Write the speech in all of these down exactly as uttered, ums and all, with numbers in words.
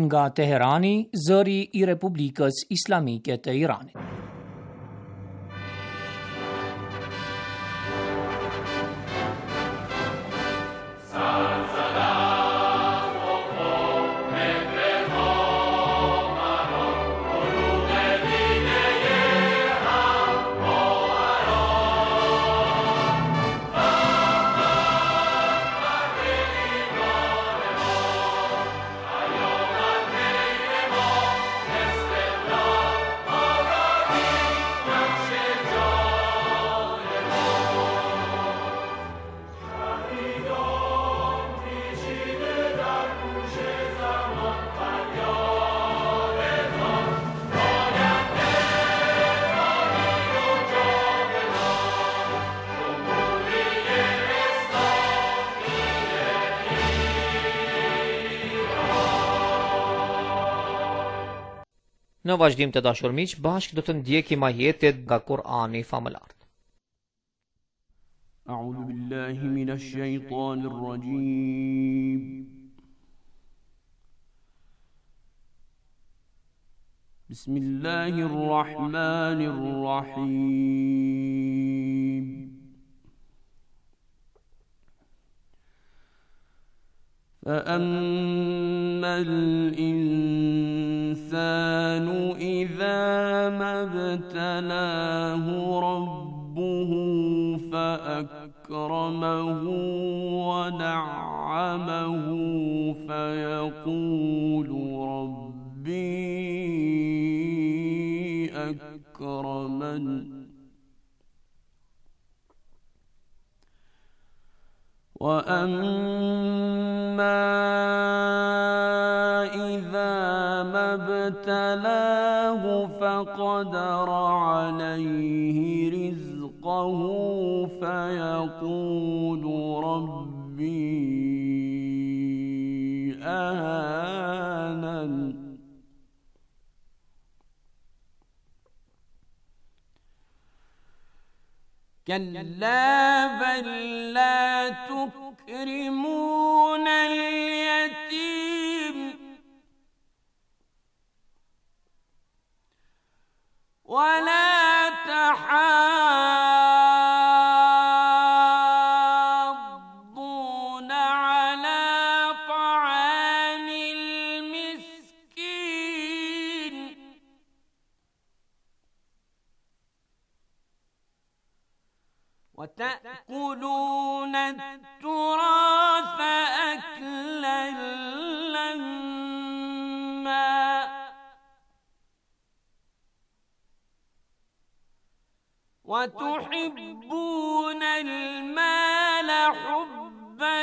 nga Teherani, zëri I Republikës Islamike të Iranit. Në vazhdim të dashur miq, bashkë do të ndjekim ajetet nga Kur'ani famëlar. A'udhu billahi minash shaitanir rajim. Bismillahir rahmanir rahim. فأما الإنسان إذا ما ابتلاه ربه فأكرمه ونعمه فيقول ربي أكرمن وأما إذا ما ابتلاه فقدر عليه رزقه فيقول ربي أهانن كلا بل لا تكرمون اليتيم ولا تحاضون على طعام المسكين وتأكلون التراث أكلا لما وتحبون المال حبا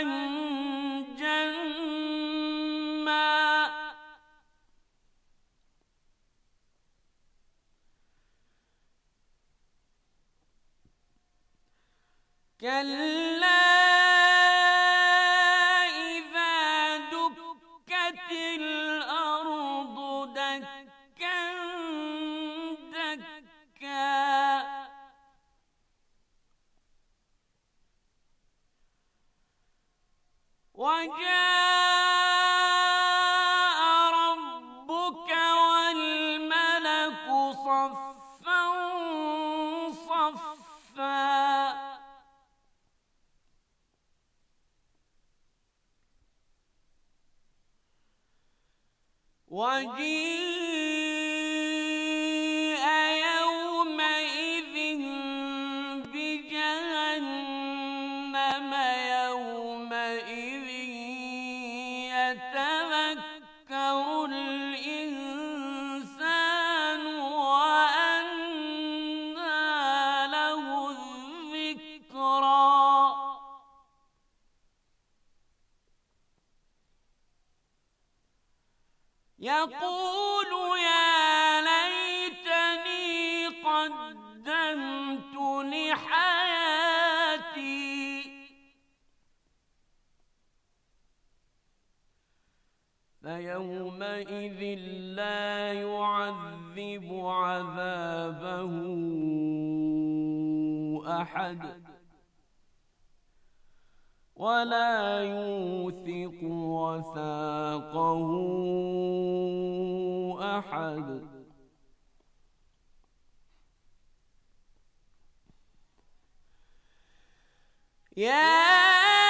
جما كلا إذا دكت الأرض دكا دكا وجاء ربك والملك صفا صفا وجيء يومئذ بجهنم يومئذ يتذكر الإنسان وأنى له الذكرى يقول يا ليتني قدمت لحياتي فيومئذ لا يعذب عذابه أحد ولا يوثق وثاقه أحد يا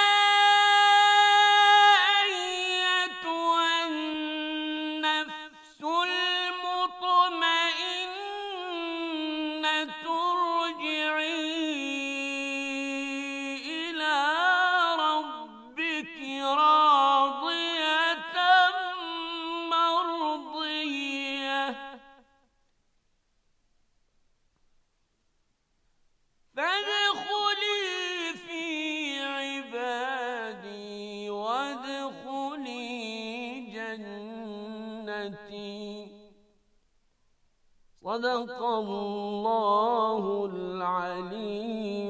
صدق الله العلي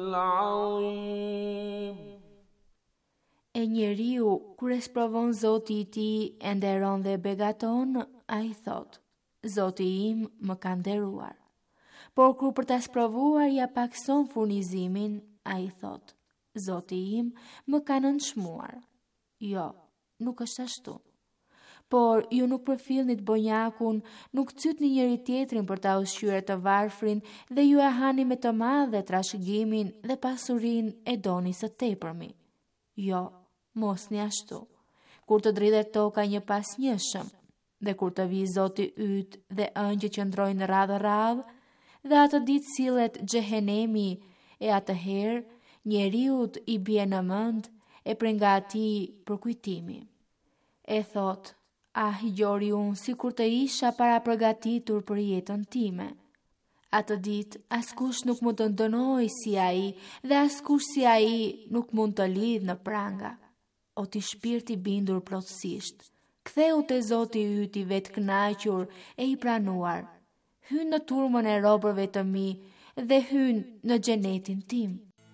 العظيم. E njeriu, kur e sprovon Zoti I tij e nderon dhe begaton, ai thot: Zoti im më ka nderuar. Por kur për ta sprovuar ja pakson furnizimin, ai thot: Zoti im më ka nënçmuar. Jo, nuk është ashtu. Por ju nuk përfillni të bonjakun, nuk cytni njëri tjetrin për ta ushqyer të varfrin dhe ju e hani me të madhe trashëgimin dhe pasurinë e doni së tepërmi. Jo, mos një ashtu. Kur të dridhet toka një pas njëshëm, dhe kur të vi Zoti yt dhe ëngjë që ndrojnë radhë radhë, dhe atë ditë sillet xhehenemi, e atëherë njeriut I bie në mend e prej nga atij përkujtimi. E thot: Ah, gjori unë si kur të isha para përgatitur për jetën time. Atë ditë, askush nuk mund të ndënoj si ai dhe askush si ai nuk mund të lidh në pranga. O ti shpirti bindur plotësisht, ktheu te Zoti yt I vetë kënaqur e I pranuar. Hyn në turmën e robërve të mi dhe hyn në xhenetin tim.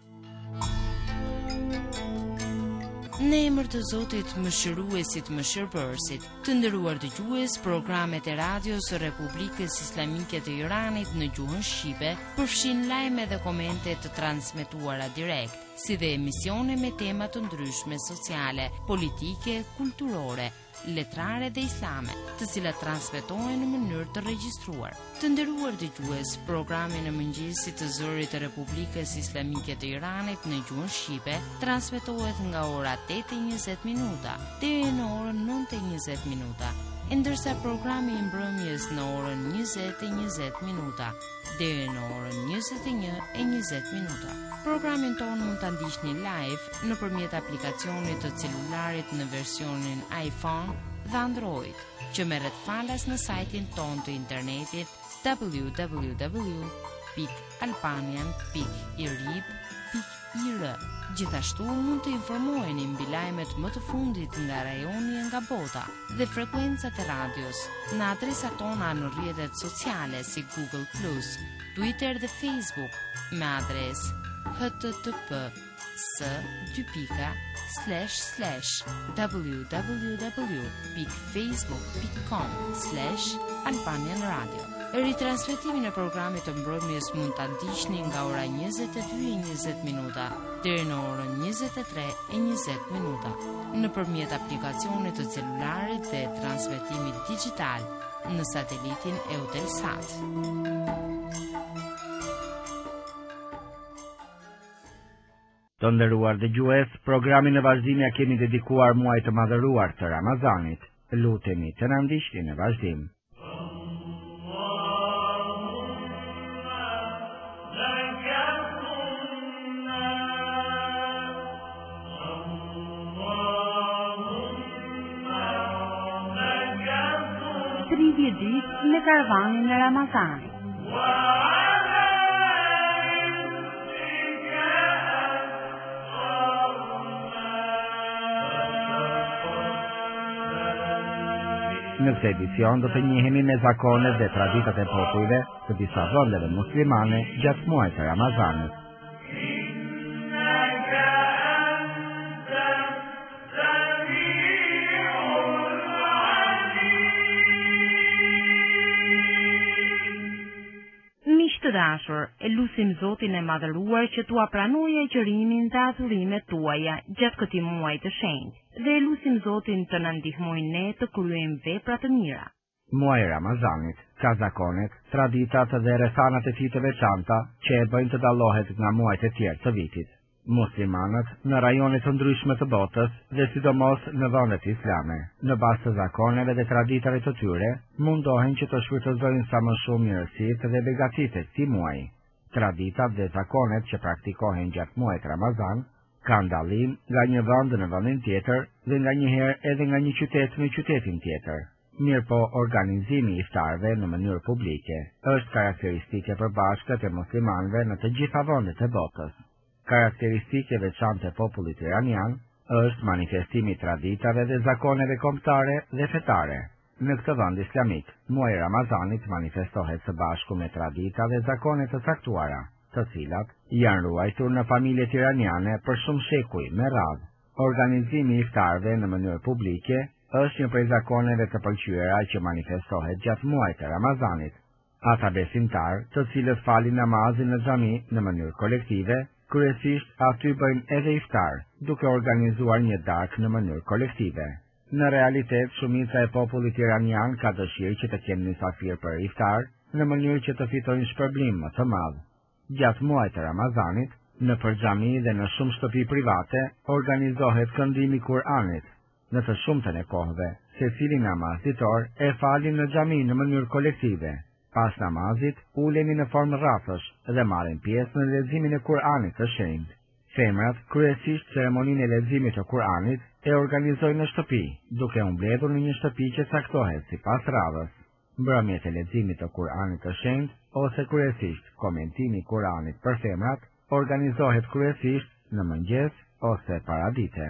Në emër të Zotit Mëshiruesit Mëshirbërësit, të nderuar dëgjues, programet e radios së Republikës Islamike të Iranit në gjuhën shqipe përfshin lajme dhe komente të transmetuara direkt, si dhe emisione me tema të ndryshme sociale, politike, kulturore, letrare dhe islame, të cilat transmetohen në mënyrë të regjistruar. Të nderuar dëgjues, programi në mëngjesit të zërit të Republikës Islamike të Iranit në gjuhën shqipe transmetohet nga ora tetë e njëzet minuta deri në orën nëntë e njëzet minuta, ndërsa programi I mbrëmjes në orën njëzet e njëzet minuta deri në orën njëzet e një e njëzet minuta. Programin tonë mund ta ndiqni live nëpërmjet aplikacionit të celularit në versionin iPhone dhe Android, që merret falas në sajtin tonë të internetit w w w pikë albanian pikë i r i b pikë i r. Gjithashtu mund të informoheni mbi lajmet më të fundit nga rajoni e nga bota dhe frekuencat e radios në adresat tona në rrjetet sociale si Google plus, Twitter dhe Facebook me adresë h t t p s dy pika slash slash w w w pikë facebook pikë com slash albanian radio. Ritransmetimin e programit të mbrëmjes mund ta ndiqni nga ora njëzet e dy e njëzet minuta deri në orën njëzet e tre e njëzet minuta nëpërmjet aplikacionit të celularit dhe transmetimit digjital në satelitin Eutelsat. Të nderuar dëgjues, programin në vazhdim ja kemi dedikuar muajit të madhëruar të Ramazanit. Lutemi të na ndiqni në vazhdim. tridhjetë ditë në karavanin e Ramazanit. Në këtë edicion do të njihemi me zakonet dhe traditat e popujve të disa vendeve muslimane gjatë muajit të Ramazanit. Miq të dashur, e lutim Zotin e madhëruar që t'ua pranojë agjërimin dhe adhurimet tuaja gjatë këtij muaji të shenjtë, dhe e lutim Zotin të na ndihmojë ne të kryejmë vepra të mira. Muaji i Ramazanit ka zakonet, traditat dhe rrethanat e tij të veçanta që e bëjnë të dallohet nga muajt e tjerë të vitit. Muslimanët në rajone të ndryshme të botës dhe sidomos në vendet islame, në bazë të zakoneve dhe traditave të tyre, mundohen që të shfrytëzojnë sa më shumë mirësitë dhe begatitë e këtij muaji. Traditat dhe zakonet që praktikohen gjatë muajit Ramazan kanë dallim nga një vend në vendin tjetër dhe nganjëherë edhe nga një qytet në qytetin tjetër. Mirë po, organizimi i iftarëve në mënyrë publike është karakteristike përbashkët e muslimanëve në të gjitha vendet e botës. Karakteristike veçantë e popullit iranian është manifestimi i traditave dhe zakoneve kombëtare dhe fetare. Në këtë vend islamik, muaji i Ramazanit manifestohet së bashku me tradita dhe zakone të caktuara, të cilat janë ruajtur në familjet iraniane për shumë shekuj me radhë. Organizimi i iftarëve në mënyrë publike është një prej zakoneve të pëlqyera që manifestohet gjatë muajit të Ramazanit. Ata besimtarë, të cilët falin namazin në xhami në mënyrë kolektive, kryesisht aty bëjnë edhe iftar, duke organizuar një darkë në mënyrë kolektive. Në realitet, shumica e popullit iranian ka dëshirë që të kenë mysafir për iftar, në mënyrë që të fitojnë shpërblim më të madh. Gjatë muajit të Ramazanit, në xhami dhe në shumë shtëpi private, organizohet këndimi i Kur'anit. Në të shumtën e kohëve, secili namaz ditor e falin në xhami në mënyrë kolektive. Pas namazit, uleni në formë rrafësh dhe marrin pjesë në leximin e Kur'anit të shenjtë. Femrat, kryesisht ceremoninë e leximit të Kur'anit, e organizojnë në shtëpi, duke u mbledhur në një shtëpi që caktohet sipas radhës. Mbrëmjet e leximit të Kur'anit të shenjtë ose kryesisht komentimi i Kur'anit për femrat organizohet kryesisht në mëngjes ose paradite.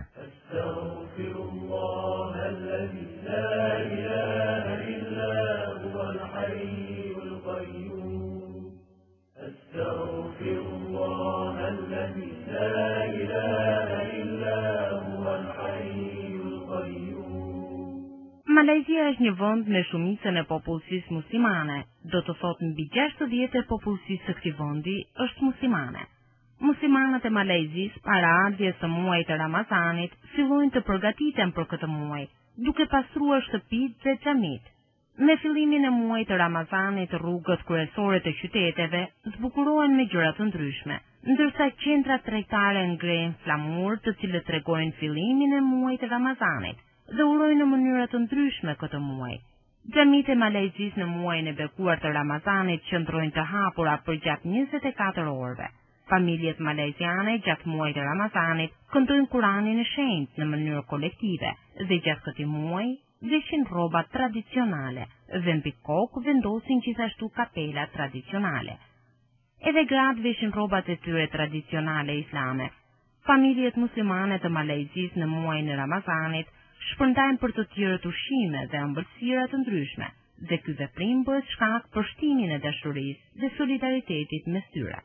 Malezia është një vend me shumicën e popullsisë muslimane, do të thotë mbi gjashtëdhjetë e popullsisë së këtij vendi është muslimane. Muslimanët e Malezisë para ardhjes së muajit të Ramazanit fillojnë të përgatiten për këtë muaj, duke pastruar shtëpitë dhe xhamit. Me fillimin e muajit të Ramazanit, rrugët kryesore të qyteteve zbukurohen me gjëra të ndryshme, ndërsa qendrat tregtare ngrehin flamur të cilët tregojnë fillimin e muajit të Ramazanit dhe urojnë në mënyra të ndryshme këtë muaj. Xhamit e Malezisë në muajin e bekuar të Ramazanit qëndrojnë të hapura për gjatë njëzet e katër orëve. Familjet maleziane gjatë muajit të Ramazanit këndojnë Kur'anin e shenjtë në mënyrë kolektive dhe gjatë këtij muaji veshin rroba tradicionale dhe mbi kokë vendosin gjithashtu kapela tradicionale. Edhe gratë veshin rrobat e tyre tradicionale islame. Familjet muslimane të Malezisë në muajin e Ramazanit shpërndajnë për të tjerët ushqime dhe ëmbëlsira të ndryshme, dhe ky veprim bëhet shkak për shtimin e dashurisë dhe solidaritetit mes tyre.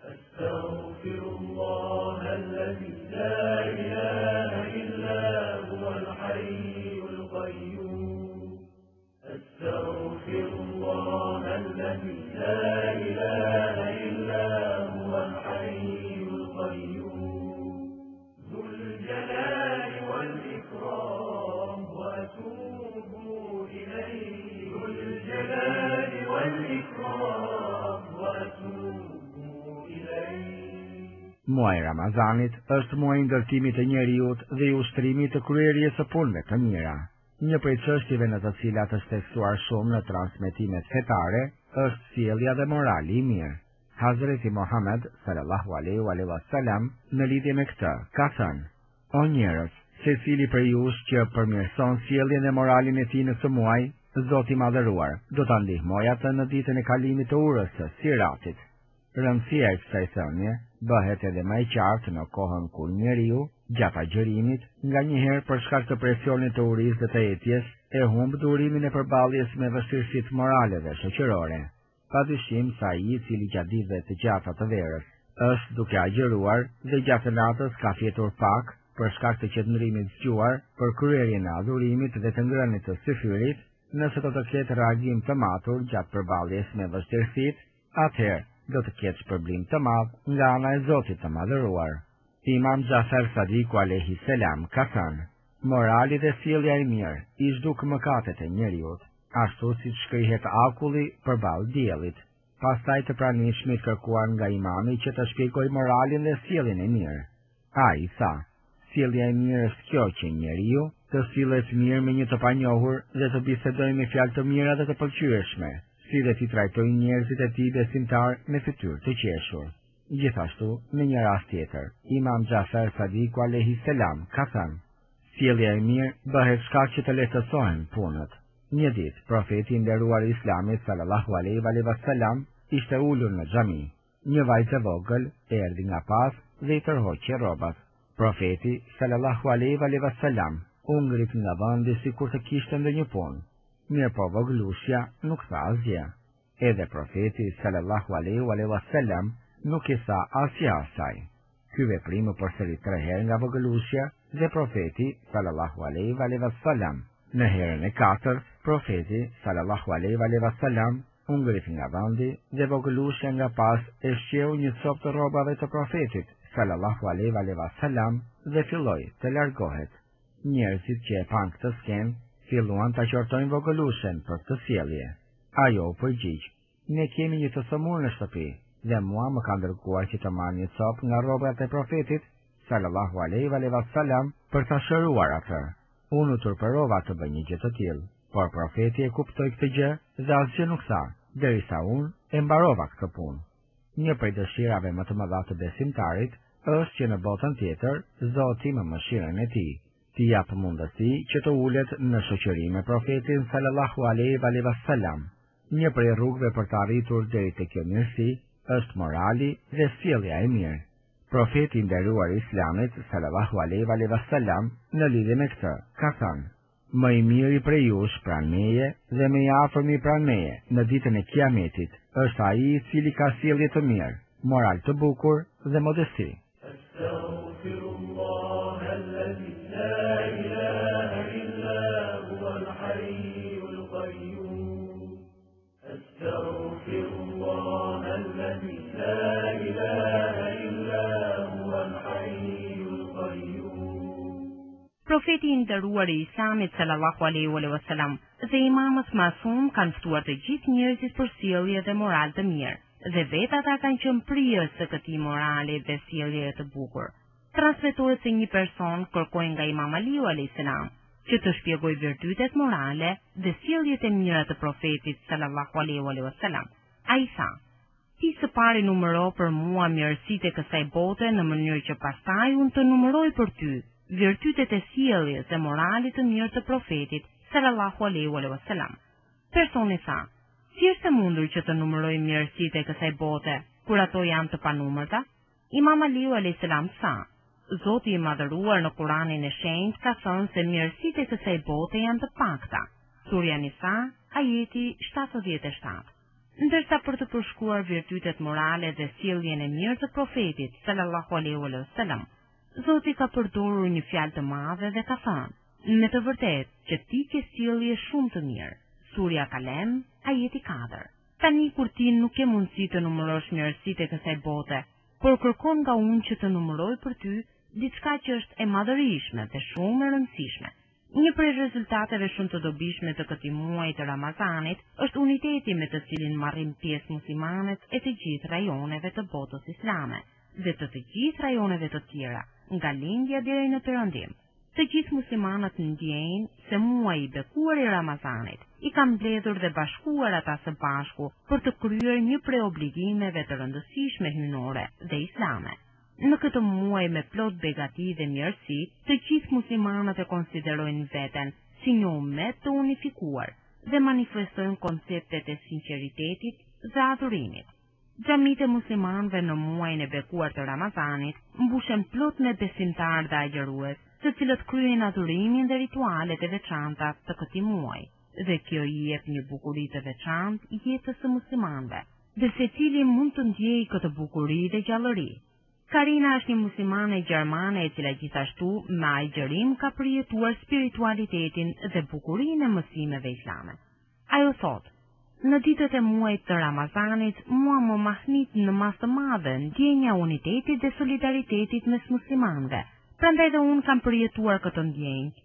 Muaji i Ramazanit është muaji i ndërtimit të njerëzit dhe i ushtrimit të kryerjes së punëve të mira. Një prej çështjeve në të cilat është theksuar shumë në transmetimet fetare është sjellja dhe morali i mirë. Hazreti Muhammed sallallahu alaihi wasallam në lidhje me këtë ka thënë: O njerëz, secili prej jush që përmirëson sjelljen dhe moralin e tij në këtë muaj, Zoti i Madhëruar do ta ndihmojë atë në ditën e kalimit të urës së Siratit. Rëndësia e kësaj thënie bëhet edhe më e qartë në kohën kur njeriu, gjatë agjërimit, nganjëherë për shkak të presionit të urisë dhe të etjes, e humb durimin e përballjes me vështirësitë morale dhe shoqërore. Padyshim sa ai i cili gjatë ditëve të gjata të verës është duke agjëruar dhe gjatë natës ka fjetur pak për shkak të qëndrimit zgjuar për kryerjen e adhurimit dhe të ngrënies së syfyrit, nëse do të ketë reagim të matur gjatë përballjes me vështirësitë, atëherë do të ketë shpërblim të madh nga ana e Zotit të Madhëruar. Imam Xhafer Sadiku alayhi salam ka thënë: morali dhe sjellja e mirë i zhduk mëkatet e njeriut, ashtu si shkrihet akulli përballë diellit. Pastaj të pranishmit kërkuar nga imami që të shpjegoj moralin dhe sjelljen e mirë. Ai tha: sjellja e mirë është kjo që njeriu të sillet mirë me një të panjohur dhe të bisedojë me fjalë të mira dhe të pëlqyeshme, si dhe t'i trajtojë njerëzit e tij besimtar me fytyrë të qeshur. Gjithashtu, në një rast tjetër, Imam Xhafer Sadiku alayhi salam ka thënë: sjellja e mirë bëhet shkak që të lehtësohen punët. Një ditë, profeti i nderuar i Islamit sallallahu alaihi wasallam ishte ulur në xhami. Një vajzë e vogël erdhi nga pas dhe i tërhoqi rrobat. Profeti sallallahu alaihi wasallam u ngrit nga vendi sikur të kishte ndonjë punë. Mirë po vogëlushja nuk tha asgjë. Edhe profeti sallallahu alaihi wasallam nuk i tha asgjë asaj. Ky veprim u përsëri tre herë nga vogëlushja dhe profeti sallallahu alaihi wasallam. Në herën e katërt, profeti sallallahu alaihi wasallam u ngrit nga vendi dhe vogëlushja nga pas e shqeu një copë të rrobave të profetit sallallahu alaihi wasallam dhe filloi të largohet. Njerëzit që e pan këtë skenë filluan ta qortojnë vogëlushen për këtë sjellje. Ajo u përgjigj: ne kemi një të sëmurë në shtëpi dhe mua më ka dërguar që të marr një copë nga rrobat e profetit sallallahu alaihi wasallam për ta shëruar atë. Unë u turpërova të bëj një gjë të tillë, por profeti e kuptoi këtë gjë dhe asgjë nuk tha, derisa unë e mbarova këtë punë. Një prej dëshirave më të mëdha të besimtarit është që në botën tjetër Zoti me mëshirën e tij t'i jap mundësi që të ulet në shoqëri me profetin sallallahu alaihi wasallam. Një prej rrugëve për të arritur deri te kjo mirësi është morali dhe sjellja e mirë. Profeti i nderuar i Islamit sallallahu alaihi wasallam në lidhje me këtë ka thënë: më i miri prej jush pranë meje dhe më i afërmi pranë meje në ditën e Kiametit është ai i cili ka sjellje të mirë, moral të bukur dhe modesti. Profeti i nderuar i Islamit sallallahu alaihi wasallam dhe imamët masum kanë ftuar të gjithë njerëzit për sjellje dhe moral të mirë, dhe vetë ata kanë qenë prijës së këtij morali dhe sjellje të bukur. Transmetohet se një person kërkoi nga Imam Aliu alayhis salam që të shpjegojë virtytet morale dhe sjelljet e mira të profetit sallallahu alaihi wasallam. Ai tha: ti së pari numëro për mua mirësitë e kësaj bote në mënyrë që pastaj unë të numëroj për ty virtytet e sjelljes dhe moralit të mirë të profetit sallallahu alaihi wasallam. Personi tha: si është e mundur që të numëroj mirësitë e kësaj bote kur ato janë të panumërta? Imam Aliu alayhis salam tha: Zoti i madhëruar në Kuranin e shenjtë ka thënë se mirësitë e kësaj bote janë të pakta. Surja Nisa, ajeti shtatëdhjetë e shtatë. Ndërsa për të përshkruar virtytet morale dhe sjelljen e mirë të profetit sallallahu alaihi wasallam, Zoti ka përdorur një fjalë të madhe dhe ka thënë: me të vërtetë që ti ke sjellje shumë të mirë. Surja Kalem, ajeti katër. Tani kur ti nuk ke mundësi të numërosh mirësitë e kësaj bote, por kërkon nga unë që të numëroj për ty diçka që është e madhërishme dhe shumë e rëndësishme. Një prej rezultateve shumë të dobishme të këtij muaji të Ramazanit është uniteti me të cilin marrin pjesë muslimanët e të gjithë rajoneve të botës islame dhe të të gjithë rajoneve të tjera, nga lindja deri në perëndim. Të gjithë muslimanët ndjejnë se muaji i bekuar i Ramazanit i ka mbledhur dhe bashkuar ata së bashku për të kryer një prej obligimeve të rëndësishme hyjnore dhe islame. Në këtë muaj me plot begati dhe mirësi, të gjithë muslimanët e konsiderojnë veten si një ummet të unifikuar dhe manifestojnë konceptet e sinqeritetit dhe adhurimit. Xhamitë e muslimanëve në muajin e bekuar të Ramazanit mbushen plot me besimtarë dhe agjërues, të cilët kryejnë adhurimin dhe ritualet e veçanta të këtij muaji, dhe kjo i jep një bukuri të veçantë jetës së muslimanëve, dhe secili mund të ndjejë këtë bukuri dhe gjallëri. Karina është një muslimane gjermane e cila gjithashtu me agjërim ka përjetuar spiritualitetin dhe bukurinë e mësimeve islame. Ajo thotë: në ditët e muajit të Ramazanit, mua më mahnit në masë të madhe ndjenja unitetit dhe solidaritetit mes muslimanëve. Prandaj dhe unë kam përjetuar këtë ndjenjë.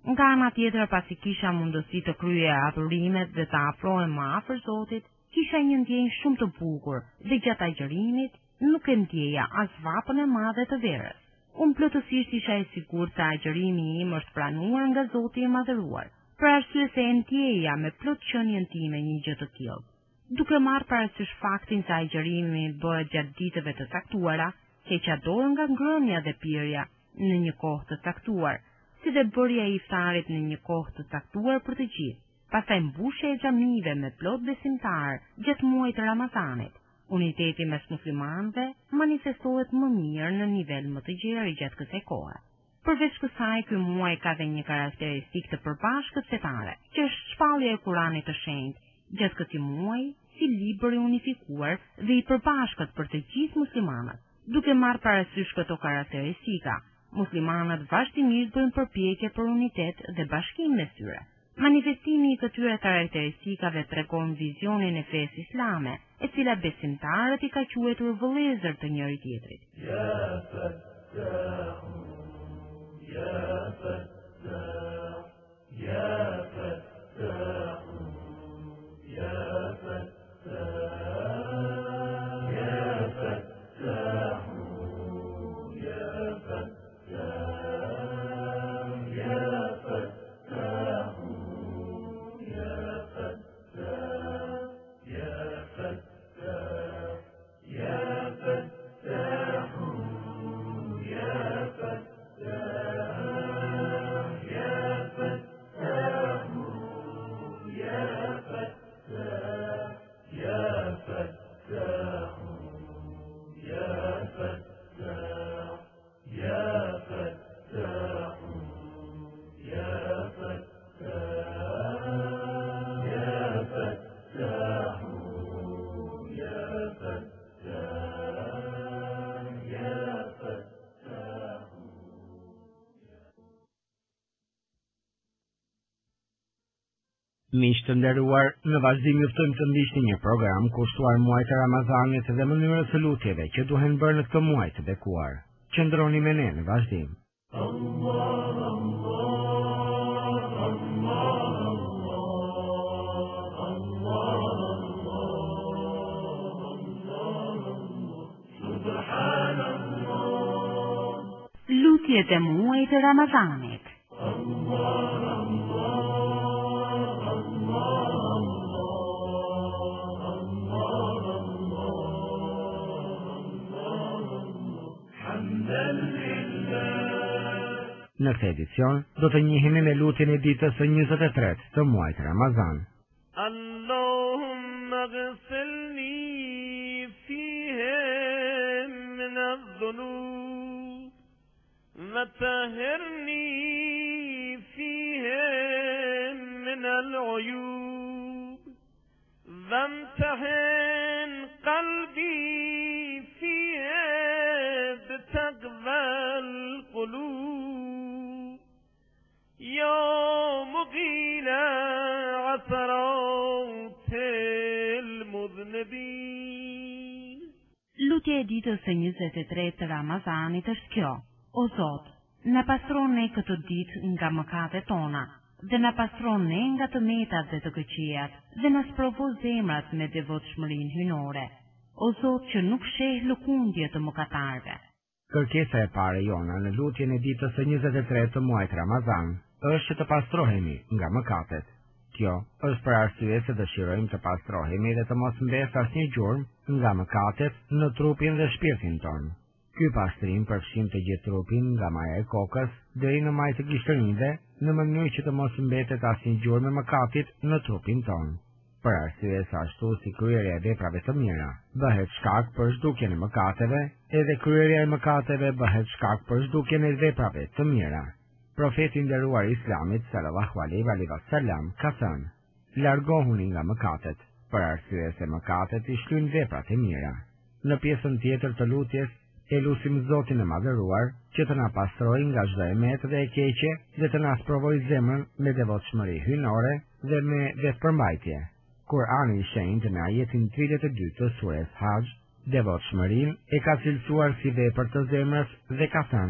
Nga ana tjetër, pasi kisha mundësi të kryeja adhurimet dhe të afrohem më afër Zotit, kisha një ndjenjë shumë të bukur dhe gjatë agjërimit nuk e ndjeja as vapën e madhe të verës. Unë plotësisht isha e sigurt se agjërimi im është pranuar nga Zoti i Madhëruar, për arsye se e ndjeja me plot qenien time një gjë të tillë. Duke marrë parasysh faktin se agjërimi bëhet gjatë ditëve të caktuara, heqa dorë nga ngrënia dhe pirja në një kohë të caktuar, si dhe bërja e iftarit në një kohë të caktuar për të gjithë. Pastaj mbushja e xhamive me plot besimtar gjatë muajit të Ramazanit. Uniteti mes muslimanëve manifestohet më mirë në nivel më të gjerë gjatë kësaj kohe. Përveç kësaj, ky muaj ka dhe një karakteristikë të përbashkët fetare, që është shpallja e Kuranit të shenjtë gjatë këtij muaji, si libër i unifikuar dhe i përbashkët për të gjithë muslimanët. Duke marrë parasysh këto karakteristika, muslimanët vazhdimisht bëjnë përpjekje për unitet dhe bashkim mes tyre. Manifestimi i këtyre karakteristikave tregon vizionin e fesë islame, e cila besimtarët i ka quajtur vëllezër të njëri tjetrit. Ya Fattah, Ya Fattah, Ya Fattah, Ya Fattah, Ya Fattah, Ya Fattah. Miq të nderuar, në vazhdim juftojmë të ndiqni një program kushtuar muajit të Ramazanit dhe mënyrës së lutjeve që duhen bërë në këtë muaj të bekuar. Qëndroni me ne në vazhdim. Allah, Allah, Allah, Lutjet e muajit të Ramazanit. Në këtë edicion, do të njihemi me lutjen e ditës së njëzet e tretë të muajit Ramazan. Allahumma ghsilni fihi min adh-dhunub wa tahhirni fihi min al-uyub wamtahin qalbi fihi bitaqwa al-qulub يا مقيل عثرات المذنبين. Lutja e ditës së njëzet e tretë të Ramazanit është kjo: O Zot, na pastron ne këtë ditë nga mëkatet tona, dhe na pastron ne nga të metat dhe të këqijat, dhe na sprovo zemrat me devotshmërinë hynore. O Zot, që nuk sheh lëkundje të mëkatarëve. Kërkesa e parë jona në lutjen e ditës së njëzet e tretë të muajit Ramazan është që të pastrohemi nga mëkatet. Kjo është për arsye se dëshirojmë të pastrohemi dhe të mos mbes asnjë gjurmë nga mëkatet në trupin dhe shpirtin tonë. Ky pastrim përfshin të gjithë trupin nga maja e kokës deri në majtë të gishterive, në mënyrë që të mos mbetet asnjë gjurmë e mëkatit në trupin tonë. Për arsye se ashtu si kryerja e veprave të mira bëhet shkak për zhdukjen e mëkateve, edhe kryerja e mëkateve bëhet shkak për zhdukjen e veprave të mira. Profeti nderuar i Islamit sallallahu alaihi wasallam ka thënë: largohuni nga mëkatet, për arsye se mëkatet i shlyn veprat e mira. Në pjesën tjetër të lutjes e lutim Zotin e Madhëruar që të na pastrojë nga çdo emet dhe e keqe dhe të na sprovojë zemrën me devotshmëri hynore dhe me vetpërmbajtje. Kurani i shenjtë në ajetin tridhjetë e dy të sures Hajj, devotshmërinë e ka cilësuar si vepër të zemrës dhe ka thënë: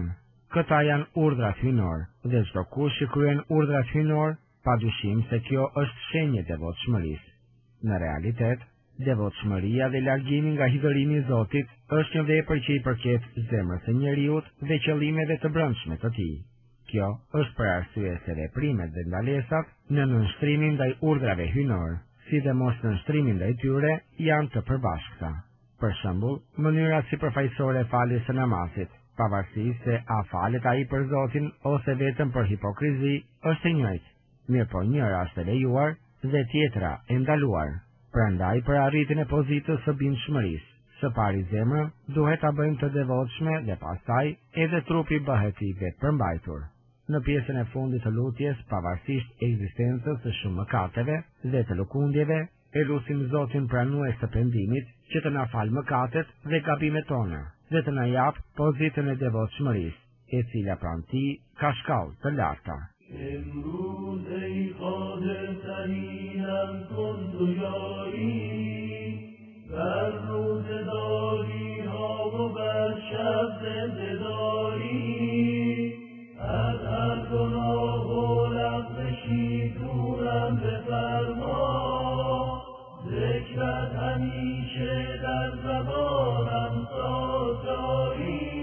Këta janë urdhrat hynor, dhe çdo kush që kryen urdhrat hynor, padyshim se kjo është shenjë e devotshmërisë. Në realitet, devotshmëria dhe largimi nga hidhërimi i Zotit është një vepër që i përket zemrës së njeriut dhe qëllimeve të brendshme të tij. Kjo është për arsye se veprimet dhe ndalesat në nënshtrimin ndaj urdhrave hynor, sidomos nënshtrimin ndaj tyre, janë të përbashkëta. Për shembull, mënyra si përfaqësore e faljes së namazit, pavarësisht se a falet ai për Zotin ose vetëm për hipokrizi, është e njëjtë. Mirë po njëra është e lejuar dhe tjetra e ndaluar. Prandaj për arritjen e pozitës së bindshmërisë, së pari zemra duhet ta bëjmë të devotshme dhe pastaj edhe trupi bëhet i vetë përmbajtur. Në pjesën e fundit të lutjes, pavarësisht ekzistencës së shumë mëkateve dhe të lëkundjeve, e lutim Zotin pranues të pendimit që të na falë mëkatet dhe gabimet tona dhe të na jap pozitën e devotshmërisë, e cila pranë tij ka shkallë të larta. امروز ای قادر ترینم کن تو یاری بر روزداری ها و بر شب زنده داری از هر گناه و لغزشی دورم بفرما ذکرت همیشه در زبانم ساز داری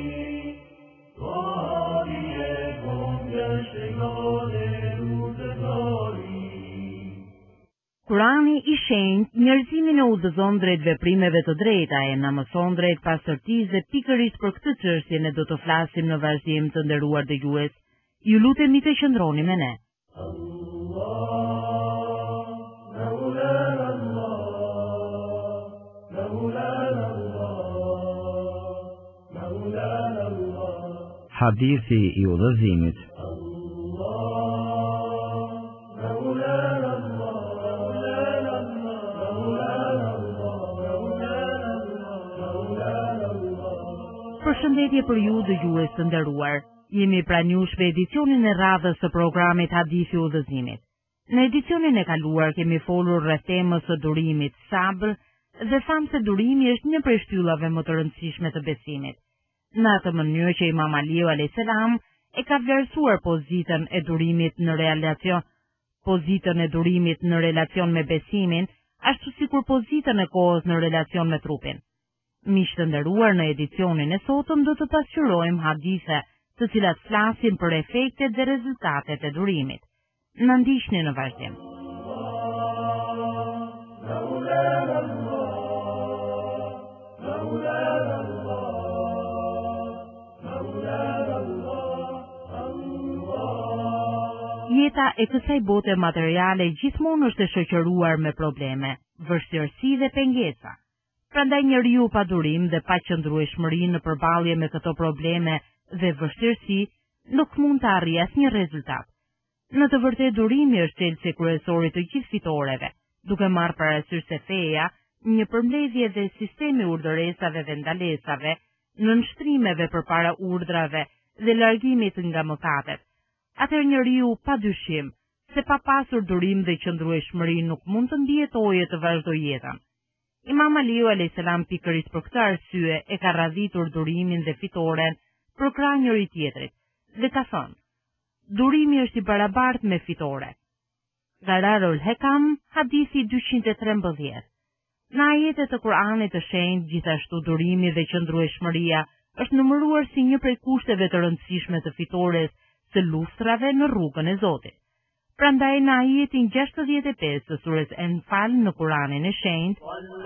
Kurani i shenjtë njerëzimin e udhëzon drejt veprimeve të drejta e na mëson drejt pastërtisë dhe pikërisht për këtë çështje ne do të flasim në vazhdim të nderuar dëgjues. Ju lutemi të qëndroni me ne. Hadithi i udhëzimit. Përshëndetje për ju dëgjues të nderuar. Jemi pranueshve edicionin e radhës së programit Hadithi i udhëzimit. Në edicionin e kaluar kemi folur rreth temës së durimit, sabër, dhe thamë se durimi është një prej shtyllave më të rëndësishme të besimit. Në atë mënyrë që Imam Aliu alayhis salam e ka vlerësuar pozitën e durimit në relacion, pozitën e durimit në relacion me besimin, ashtu sikur pozitën e kohës në relacion me trupin. Miq të nderuar, në edicionin e sotëm do të pasqyrojmë hadithe të cilat flasin për efektet dhe rezultatet e durimit. Na ndiqni në vazhdim. Jeta e kësaj bote materiale gjithmonë është e shoqëruar me probleme, vështirësi dhe pengesa. Prandaj njeriu pa durim dhe pa qëndrueshmëri në përballje me këto probleme dhe vështirësi nuk mund të arrijë asnjë rezultat. Në të vërtetë durimi është çelësi kryesor i të gjithë fitoreve, duke marrë parasysh se feja, një përmbledhje dhe sistemi urdhëresave dhe ndalesave, nënshtrimeve përpara urdhrave dhe largimit nga mëkatet. Atëherë njeriu padyshim se pa pasur durim dhe qëndrueshmëri nuk mund të ndjetojë të vazhdojë jetën. Imam Aliu alayhis salam pikërisht për këtë arsye e ka radhitur durimin dhe fitoren për krah njëri tjetrit dhe ka thënë: durimi është i barabartë me fitore. Qararul Hekam, hadithi dyqind e trembëdhjetë. Në ajetet të Kuranit të shenjtë, gjithashtu durimi dhe qëndrueshmëria është numëruar si një prej kushteve të rëndësishme të fitores së lustrave në rrugën e Zotit. Prandaj në ajetin gjashtëdhjetë e pesë të surës Enfal në Kuranin e shenjtë,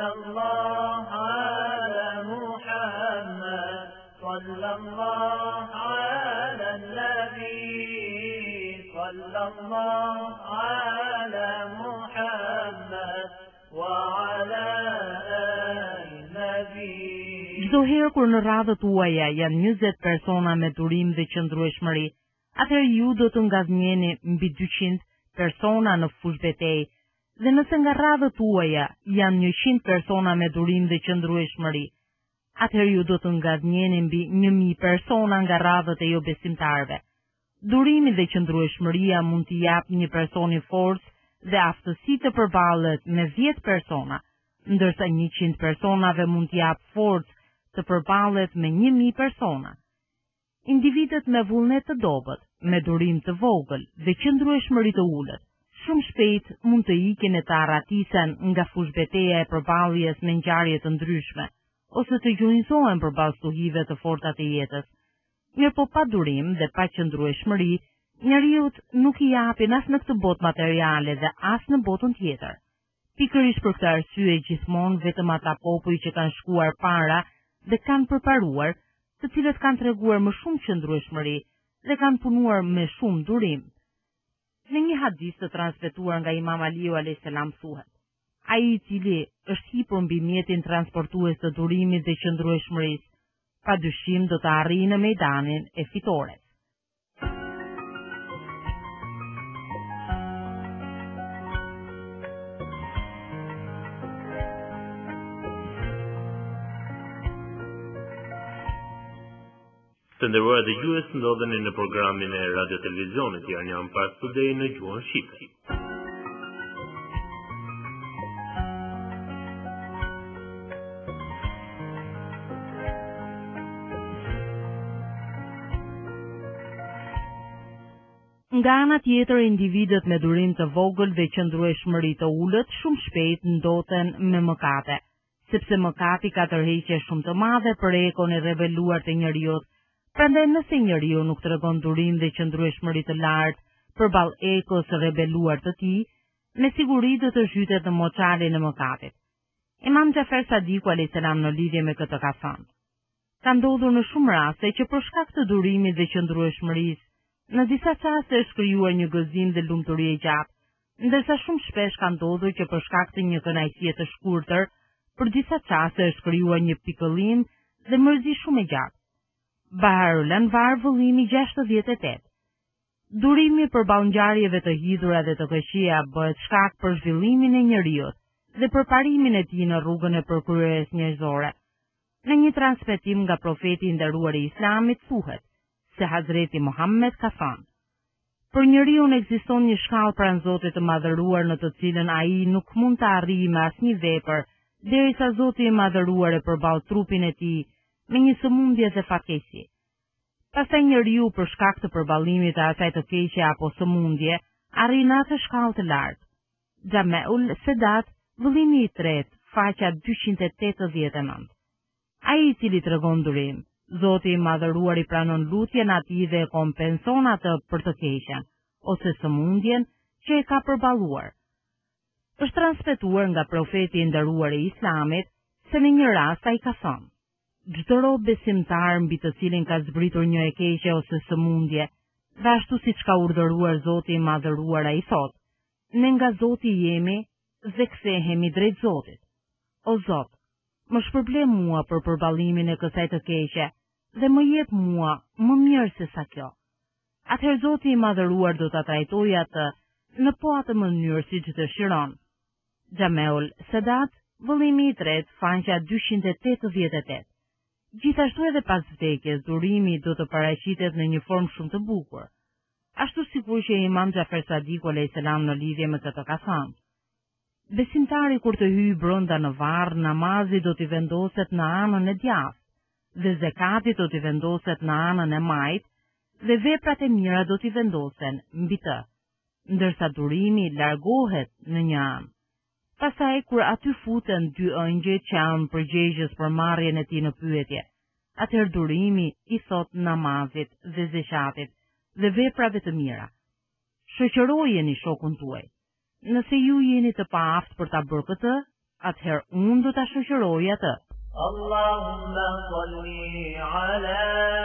çdo herë kur në radhët tuaja janë njëzet persona me durim dhe qëndrueshmëri, atëherë ju do të ngazmjeni mbi dyqind persona në fushë betejë, dhe nëse nga radhët tuaja janë njëqind persona me durim dhe qëndrueshmëri, atëherë ju do të ngazmjeni mbi një mijë persona nga radhët e jo besimtarve. Durimi dhe qëndrueshmëria mund t'i japë një personi forcë dhe aftësi të përballet me dhjetë persona, ndërsa njëqind personave mund t'i japë forcë të përballet me një mijë persona. individet me vullnet të dobët, me durim të vogël dhe qëndrueshmëri të ulët, shumë shpejt mund të ikin e të arratisen nga fushbeteja e përballjes me ngjarje të ndryshme, ose të gjunjësohen përballë stuhive të forta të jetës. Mirë po pa durim dhe pa qëndrueshmëri, njeriut nuk i japin as në këtë botë materiale dhe as në botën tjetër. Pikërisht për këtë arsye gjithmonë vetëm ata popull që kanë shkuar para dhe kanë përparuar, të cilët kanë treguar më shumë qëndrueshmëri dhe kanë punuar me shumë durim. Në një hadith të transmetuar nga Imam Aliu alayhis salam thuhet: ai i cili është hipur mbi mjetin transportues të durimit dhe qëndrueshmërisë, padyshim do të arrijë në mejdanin e fitores. Të nderuar dëgjues, ndodheni në programin e Radio Televizionit Iranian Pars Today në gjuhën shqipe. Nga ana tjetër, individet me durim të vogël dhe qëndrueshmëri të ulët shumë shpejt ndoten me mëkate, sepse mëkati ka tërheqje shumë të madhe për ekon e rebeluar të njeriut. Prandaj nëse njeriu nuk tregon durim dhe qëndrueshmëri të lartë përballë ekos së rebeluar të tij, me siguri do të zhytet në moçalin e mëkatit. Imam Xhafer Sadiku alayhis salam në lidhje me këtë ka thënë: ka ndodhur në shumë raste që për shkak të durimit dhe qëndrueshmërisë, në disa çaste është krijuar një gëzim dhe lumturi e gjatë, ndërsa shumë shpesh ka ndodhur që për shkak të një kënaqësie të shkurtër, për disa çaste është krijuar një pikëllim dhe mërzi shumë e gjatë. Baharul Anvar, vëllimi gjashtëdhjetë e tetë. Durimi përballë ngjarjeve të hidhura dhe të këqija bëhet shkak për zhvillimin e njeriut dhe për parimin e tij në rrugën e përkryeres njerëzore. Në një transmetim nga profeti i nderuar i Islamit thuhet se Hazreti Muhammed ka thënë: për njeriu ekziston një shkallë pranë Zotit të Madhëruar në të cilën ai nuk mund të arrijë me asnjë vepër derisa Zoti i Madhëruar e përballë trupin e tij me një sëmundje dhe fatkeqësi. Pastaj njeriu për shkak të përballimit të asaj të keqe apo sëmundje arrin atë shkallë të lartë. Xhameul Sedat, vëllimi i tretë, faqja dyqind e tetëdhjetë e nëntë. Ai i cili tregon durim, Zoti i Madhëruar i pranon lutjen atij dhe e kompenson atë për të keqen ose sëmundjen që e ka përballuar. Është transmetuar nga profeti i nderuar i Islamit se në një rast ai ka thënë: çdo rob besimtar mbi të cilin ka zbritur një e keqe ose sëmundje, dhe ashtu siç ka urdhëruar Zoti i Madhëruar, ai thot: ne nga Zoti jemi dhe kthehemi drejt Zotit. O Zot, më shpërble mua për përballimin e kësaj të keqe dhe më jep mua më mirë se sa kjo. Atëherë Zoti i Madhëruar do ta trajtojë atë në po atë mënyrë siç dëshiron. Xhameul Sedat, vëllimi i tretë, faqja dyqind e tetëdhjetë e tetë. Gjithashtu edhe pas vdekjes, durimi do të paraqitet në një formë shumë të bukur. Ashtu sikur që Imam Xhafer Sadiku alayhis salam në lidhje me këtë ka thënë: besimtari kur të hyjë brenda në varr, namazi do t'i vendoset në anën e djathtë, dhe zekati do t'i vendoset në anën e majtë, dhe veprat e mira do t'i vendosen mbi të, ndërsa durimi largohet në një anë. Pastaj kur aty futen dy ëngjëj që janë përgjegjës për marrjen e tij në pyetje, atëherë durimi i thot namazit dhe zeqatit dhe veprave të mira: shoqërojeni shokun tuaj. Nëse ju jeni të paaft për ta bërë këtë, atëherë unë do ta shoqëroj atë. Allahumma salli ala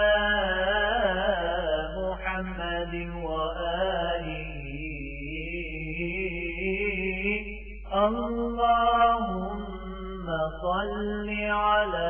Muhammadin wa alihi. Allahumma salli ala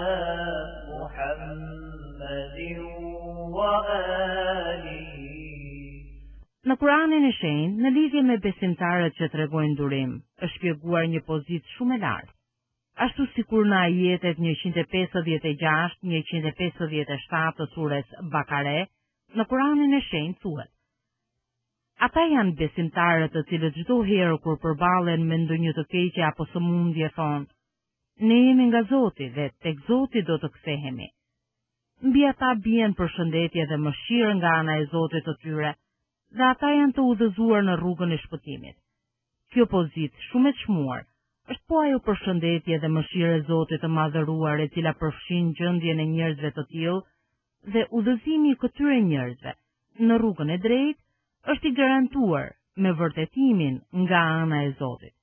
Muhammadin wa alihi. Në Kuranin e Shenjtë, në lidhje me besimtarët që tregojnë durim, është shpjeguar një pozitë shumë e lartë. Ashtu sikur në ajetet njëqind e pesëdhjetë e gjashtë, njëqind e pesëdhjetë e shtatë të sures Bakare, në Kuranin e Shenjtë thuhet: ata janë besimtarët të cilët çdo herë kur përballen me ndonjë të keqe apo sëmundje thonë: ne jemi nga Zoti dhe tek Zoti do të kthehemi. mbi ata bien përshëndetje dhe mëshirë nga ana e Zotit të tyre, dhe ata janë të udhëzuar në rrugën e shpëtimit. Kjo pozitë shumë e çmuar është po ajo përshëndetje dhe mëshirë e Zotit të madhëruar e cila përfshin gjendjen e njerëzve të tillë dhe udhëzimi i këtyre njerëzve në rrugën e drejtë është i garantuar me vërtetimin nga ana e Zotit.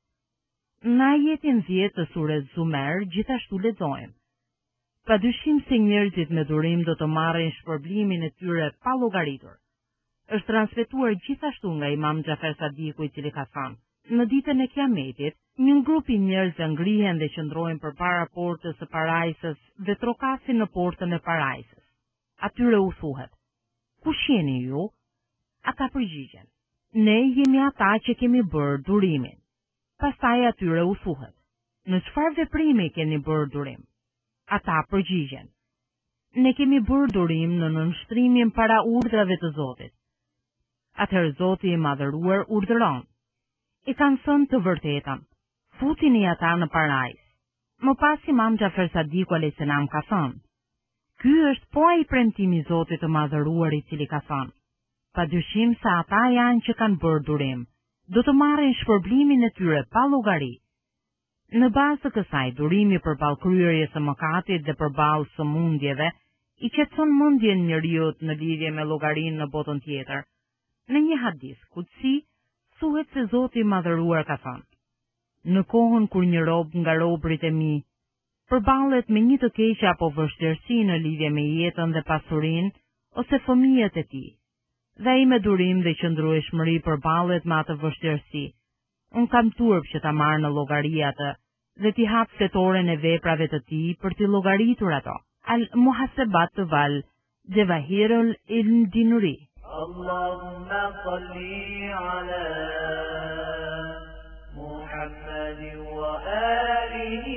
Në ajetin dhjetë të surës Zumer gjithashtu lexojmë: Padyshim se njerëzit me durim do të marrin shpërblimin e tyre pa llogaritur. Është transmetuar gjithashtu nga Imam Xhafer Sadiku, i cili ka thënë: Në ditën e Kiametit, një grup i njerëzve ngrihen dhe qëndrojnë përpara portës së parajsës dhe trokasin në portën e parajsës. Atyre u thuhet: Kush jeni ju? Ata përgjigjen: Ne jemi ata që kemi bërë durimin. Pastaj atyre u thuhet: Në çfarë veprimi keni bërë durim? Ata përgjigjen: Ne kemi bërë durim në nënshtrimin para urdhrave të Zotit. Atëherë Zoti i madhëruar urdhëron: E kanë thënë të vërtetën, futini ata në parajs. Më pas Imam Xhafer Sadiku alayhis salam ka thënë: Ky është po ai premtimi i Zotit të madhëruar i cili ka thënë: Padyshim se ata janë që kanë bërë durim, do të marrin shpërblimin e tyre pa llogari. Në bazë të kësaj, durimi përballë kryerjes së mëkatit dhe përballë sëmundjeve i qetëson mendjen njeriu në lidhje me llogarinë në botën tjetër. Në një hadith kutsi thuhet se Zoti i madhëruar ka thënë: Në kohën kur një rob nga robërit e mi përballet me një të keqe apo vështirësi në lidhje me jetën dhe pasurinë ose fëmijët e tij, dhe ai me durim dhe qëndrueshmëri përballet me atë vështirësi, unë kam turp që ta marr në llogari atë dhe t'i hap fletoren e veprave të tij për t'i llogaritur ato. Al Muhasabat wal Jawahirul Ilm Dinuri. Allahumma salli ala Muhammad wa alihi.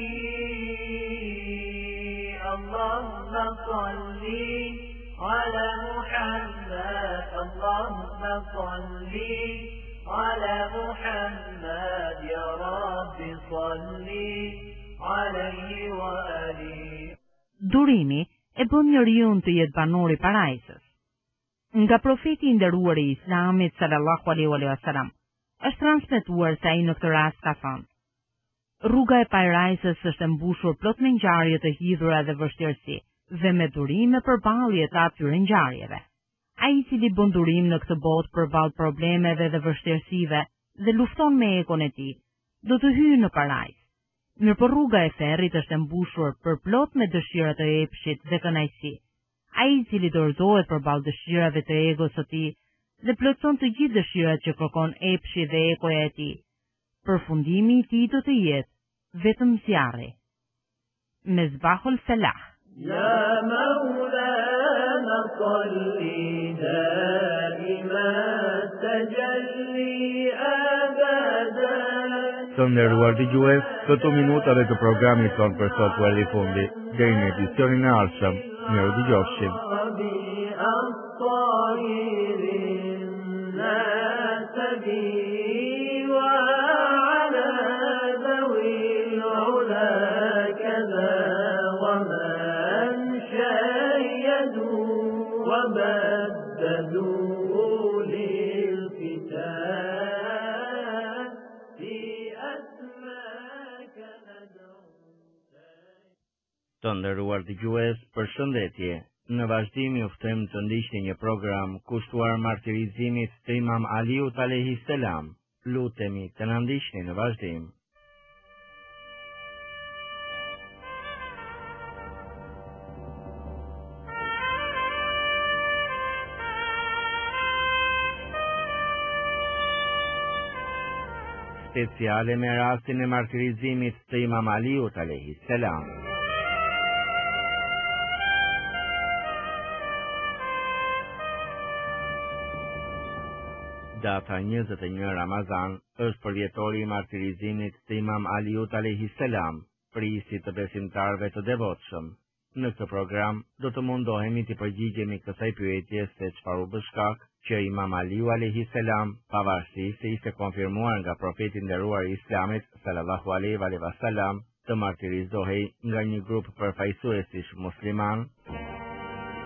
Allahumma salli ala Muhammad. Allahumma salli ala Muhammad. Ya Rabbi salli alayhi wa alihi. Durimi e bën njeriu të jetë banor i parajsës. Nga profeti i nderuar i Islamit sallallahu alaihi wasallam është transmetuar se ai në këtë rast ka thënë: Rruga e parajsës është e mbushur plot me ngjarje të hidhura dhe vështirësi, dhe me durime përballje të atyre ngjarjeve. Ai i cili bën durim në këtë botë përballë problemeve dhe vështirësive dhe lufton me ekon e tij, do të hyjë në parajsë. Mirëpo rruga e ferrit është e mbushur për plot me dëshira të epshit dhe kënaqësi. Ai i cili dorëzohet përballë dëshirave të egos së tij dhe plotson të gjithë dëshirat që kërkon epshi dhe ekoja e tij, përfundimi i tij do të jetë vetëm zjarri. Mezbahul Falah. Ya Maulana salli daiman tajalli abada. Të nderuar dëgjues, këto minuta dhe të programit tonë për sot u erdhi fundi. Deri në edicionin e ardhshëm, miru dëgjofshim. Të nderuar dëgjues, përshëndetje. Në vazhdim ju ftojmë të ndiqni një program kushtuar martirizimit të Imam Aliut alayhis salam. Lutemi të na ndiqni në vazhdim. Speciale me rastin e martirizimit të Imam Aliut alayhis salam. Data njëzet e një Ramazan është përvjetori i martirizimit të Imam Aliut alayhis salam, prisi të besimtarëve të devotshëm. Në këtë program do të mundohemi të përgjigjemi kësaj pyetje se çfarë u bë shkak që Imam Aliu alayhis salam, pavarësisht se ishte konfirmuar nga profeti i nderuar i Islamit sallallahu alaihi wasallam, të martirizohej nga një grup përfaqësuesish musliman.